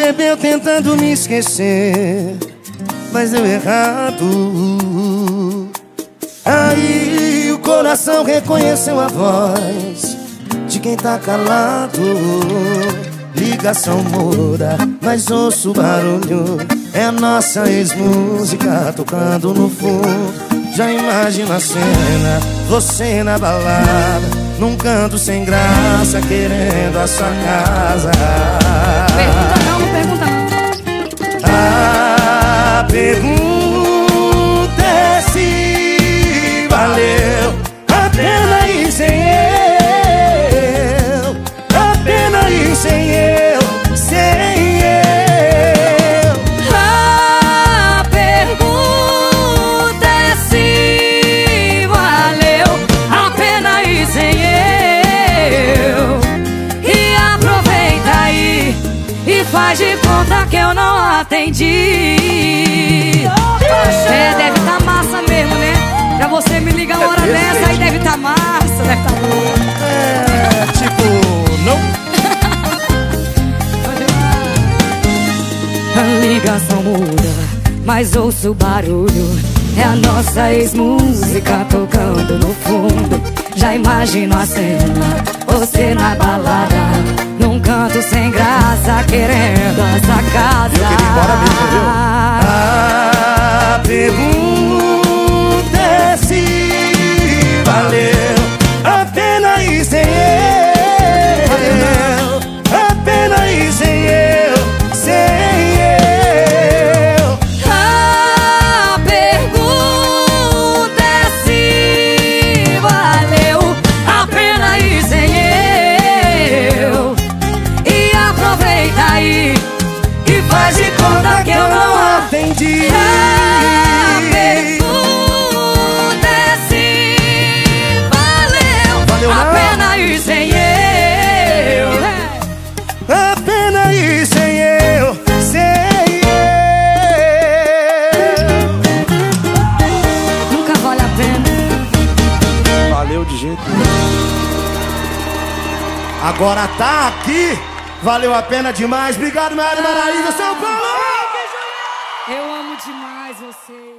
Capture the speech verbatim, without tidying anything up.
Bebeu tentando me esquecer, mas deu errado. Aí o coração reconheceu a voz de quem tá calado. Ligação muda, mas ouço o barulho. É a nossa ex-música tocando no fundo. Já imagino a cena, você na balada, num canto sem graça, querendo a sua casa. Pergunta não, não pergunta não. A pergunta é se valeu a pena ir sem eu, a pena ir sem eu, sem eu. A pergunta é se valeu a pena ir sem eu. E aproveita aí e faz de conta que eu não atendi. É, deve tá massa mesmo, né? Pra você me ligar uma hora dessa aí deve tá massa, deve tá boa. É, tipo, não. A ligação muda, mas ouço o barulho. É a nossa ex-música tocando no fundo. Já imagino a cena, você na balada, num canto sem graça, querendo essa casa. Eu queria ir embora mesmo, viu? A pergunta é se valeu a pena ir sem eu, a pena ir sem eu, sem eu. A pergunta é se valeu a pena ir sem eu. E aproveita aí e faz de conta que eu não atendi. A pergunta é se valeu, Valeu a não? pena ir sem eu. A pena ir sem eu, sem eu. Nunca vale a pena. Valeu de jeito nenhum. Agora tá aqui, valeu a pena demais. Obrigado, Mário Maraíza, São Paulo. Eu amo demais você.